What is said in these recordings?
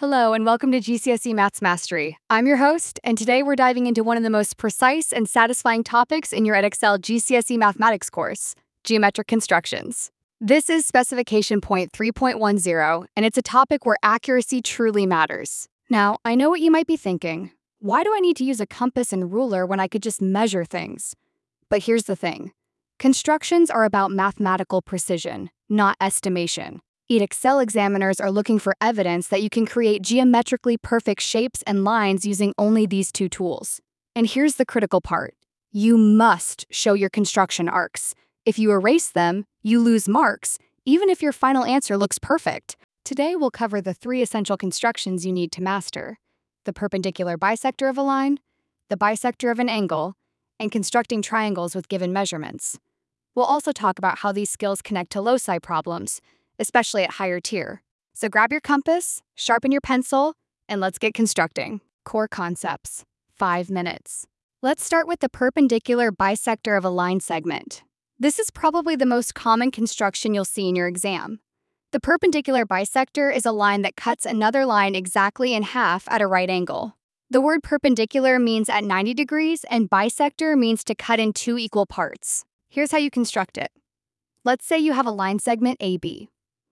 Hello, and welcome to GCSE Maths Mastery. I'm your host, and today we're diving into one of the most precise and satisfying topics in your Edexcel GCSE Mathematics course, geometric constructions. This is specification point 3.10, and it's a topic where accuracy truly matters. Now, I know what you might be thinking. Why do I need to use a compass and ruler when I could just measure things? But here's the thing. Constructions are about mathematical precision, not estimation. Edexcel examiners are looking for evidence that you can create geometrically perfect shapes and lines using only these two tools. And here's the critical part. You must show your construction arcs. If you erase them, you lose marks, even if your final answer looks perfect. Today we'll cover the 3 essential constructions you need to master: the perpendicular bisector of a line, the bisector of an angle, and constructing triangles with given measurements. We'll also talk about how these skills connect to loci problems, especially at higher tier. So grab your compass, sharpen your pencil, and let's get constructing. Core concepts, 5 minutes. Let's start with the perpendicular bisector of a line segment. This is probably the most common construction you'll see in your exam. The perpendicular bisector is a line that cuts another line exactly in half at a right angle. The word perpendicular means at 90 degrees, and bisector means to cut in 2 equal parts. Here's how you construct it. Let's say you have a line segment AB.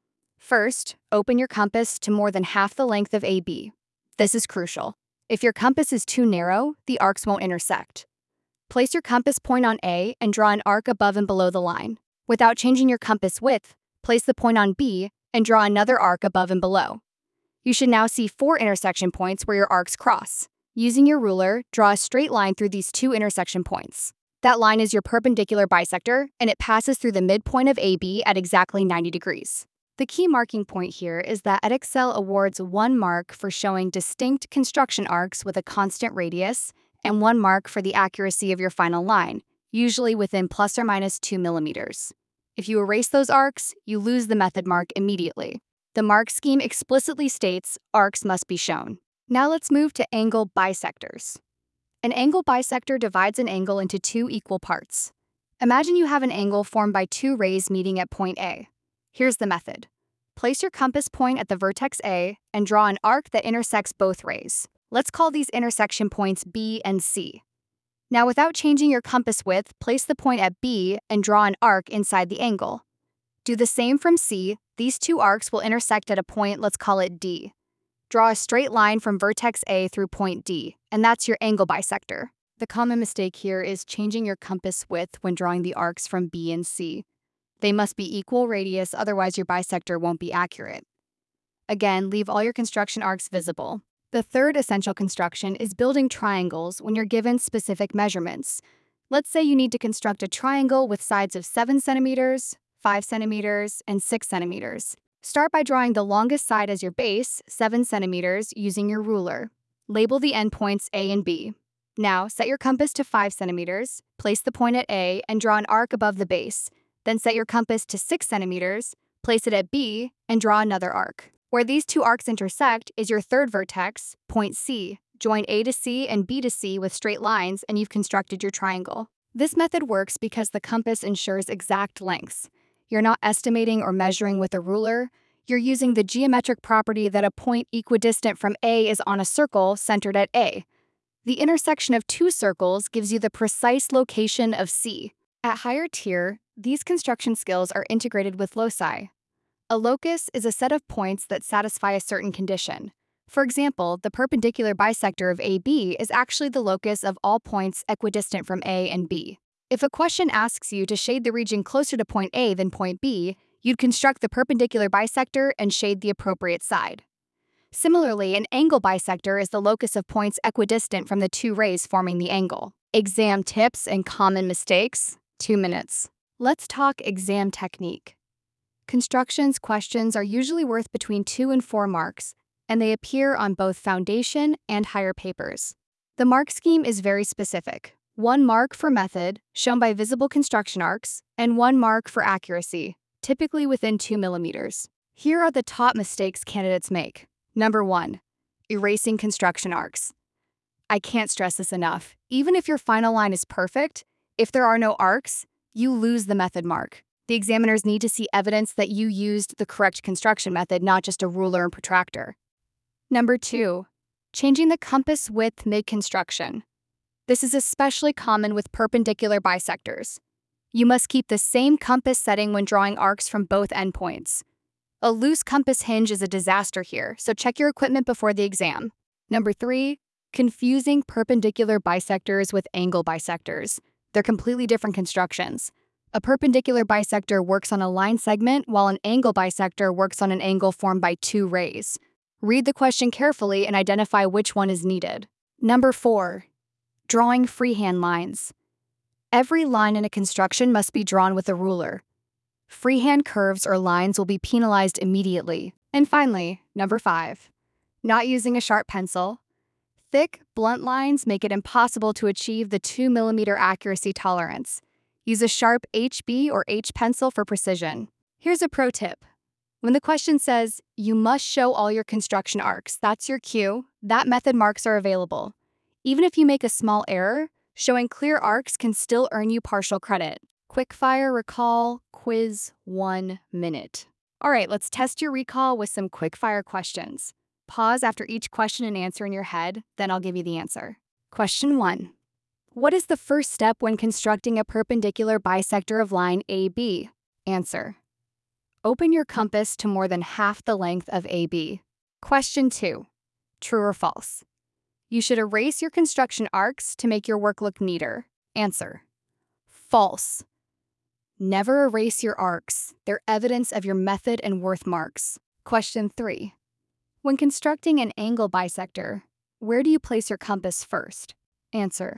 First, open your compass to more than half the length of AB. This is crucial. If your compass is too narrow, the arcs won't intersect. Place your compass point on A and draw an arc above and below the line. Without changing your compass width, place the point on B and draw another arc above and below. You should now see 4 intersection points where your arcs cross. Using your ruler, draw a straight line through these 2 intersection points. That line is your perpendicular bisector, and it passes through the midpoint of AB at exactly 90 degrees. The key marking point here is that Edexcel awards 1 mark for showing distinct construction arcs with a constant radius, and 1 mark for the accuracy of your final line, usually within plus or minus 2 millimeters. If you erase those arcs, you lose the method mark immediately. The mark scheme explicitly states arcs must be shown. Now let's move to angle bisectors. An angle bisector divides an angle into 2 equal parts. Imagine you have an angle formed by 2 rays meeting at point A. Here's the method. Place your compass point at the vertex A and draw an arc that intersects both rays. Let's call these intersection points B and C. Now, without changing your compass width, place the point at B and draw an arc inside the angle. Do the same from C. These 2 arcs will intersect at a point, let's call it D. Draw a straight line from vertex A through point D, and that's your angle bisector. The common mistake here is changing your compass width when drawing the arcs from B and C. They must be equal radius, otherwise your bisector won't be accurate. Again, leave all your construction arcs visible. The 3rd essential construction is building triangles when you're given specific measurements. Let's say you need to construct a triangle with sides of 7 centimeters, 5 centimeters, and 6 centimeters. Start by drawing the longest side as your base, 7 centimeters, using your ruler. Label the endpoints A and B. Now, set your compass to 5 centimeters, place the point at A, and draw an arc above the base. Then set your compass to 6 centimeters, place it at B, and draw another arc. Where these 2 arcs intersect is your 3rd vertex, point C. Join A to C and B to C with straight lines, and you've constructed your triangle. This method works because the compass ensures exact lengths. You're not estimating or measuring with a ruler. You're using the geometric property that a point equidistant from A is on a circle centered at A. The intersection of 2 circles gives you the precise location of C. At higher tier, these construction skills are integrated with loci. A locus is a set of points that satisfy a certain condition. For example, the perpendicular bisector of AB is actually the locus of all points equidistant from A and B. If a question asks you to shade the region closer to point A than point B, you'd construct the perpendicular bisector and shade the appropriate side. Similarly, an angle bisector is the locus of points equidistant from the 2 rays forming the angle. Exam tips and common mistakes, 2 minutes. Let's talk exam technique. Constructions questions are usually worth between 2 and 4 marks, and they appear on both foundation and higher papers. The mark scheme is very specific. 1 mark for method, shown by visible construction arcs, and 1 mark for accuracy, typically within 2 millimeters. Here are the top mistakes candidates make. Number 1, erasing construction arcs. I can't stress this enough. Even if your final line is perfect, if there are no arcs, you lose the method mark. The examiners need to see evidence that you used the correct construction method, not just a ruler and protractor. Number 2, changing the compass width mid-construction. This is especially common with perpendicular bisectors. You must keep the same compass setting when drawing arcs from both endpoints. A loose compass hinge is a disaster here, so check your equipment before the exam. Number 3, confusing perpendicular bisectors with angle bisectors. They're completely different constructions. A perpendicular bisector works on a line segment, while an angle bisector works on an angle formed by two rays. Read the question carefully and identify which one is needed. Number 4, drawing freehand lines. Every line in a construction must be drawn with a ruler. Freehand curves or lines will be penalized immediately. And finally, number 5, not using a sharp pencil. Thick, blunt lines make it impossible to achieve the 2mm accuracy tolerance. Use a sharp HB or H pencil for precision. Here's a pro tip. When the question says, you must show all your construction arcs, that's your cue. That method marks are available. Even if you make a small error, showing clear arcs can still earn you partial credit. Quickfire recall quiz 1 minute. All right, let's test your recall with some quickfire questions. Pause after each question and answer in your head, then I'll give you the answer. Question 1. What is the first step when constructing a perpendicular bisector of line AB? Answer. Open your compass to more than half the length of AB. Question 2. True or false? You should erase your construction arcs to make your work look neater. Answer. False. Never erase your arcs. They're evidence of your method and worth marks. Question 3. When constructing an angle bisector, where do you place your compass first? Answer.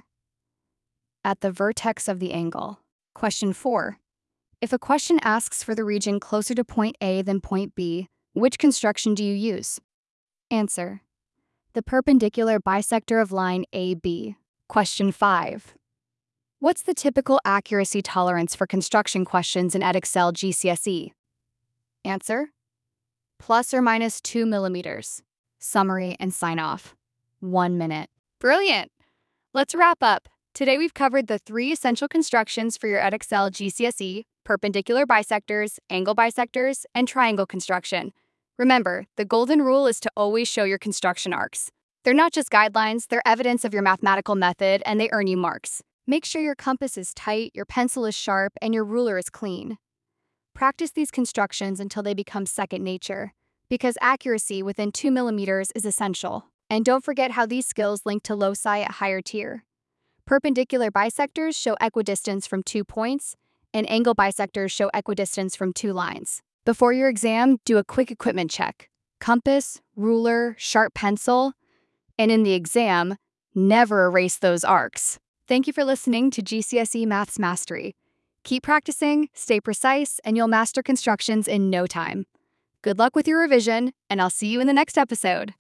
At the vertex of the angle. Question 4. If a question asks for the region closer to point A than point B, which construction do you use? Answer. The perpendicular bisector of line AB. Question 5. What's the typical accuracy tolerance for construction questions in Edexcel GCSE? Answer. Plus or minus 2 millimeters. Summary and sign off. 1 minute. Brilliant! Let's wrap up. Today we've covered the 3 essential constructions for your Edexcel GCSE: perpendicular bisectors, angle bisectors, and triangle construction. Remember, the golden rule is to always show your construction arcs. They're not just guidelines, they're evidence of your mathematical method, and they earn you marks. Make sure your compass is tight, your pencil is sharp, and your ruler is clean. Practice these constructions until they become second nature, because accuracy within 2 millimeters is essential. And don't forget how these skills link to loci at higher tier. Perpendicular bisectors show equidistance from 2 points, and angle bisectors show equidistance from 2 lines. Before your exam, do a quick equipment check. Compass, ruler, sharp pencil, and in the exam, never erase those arcs. Thank you for listening to GCSE Maths Mastery. Keep practicing, stay precise, and you'll master constructions in no time. Good luck with your revision, and I'll see you in the next episode.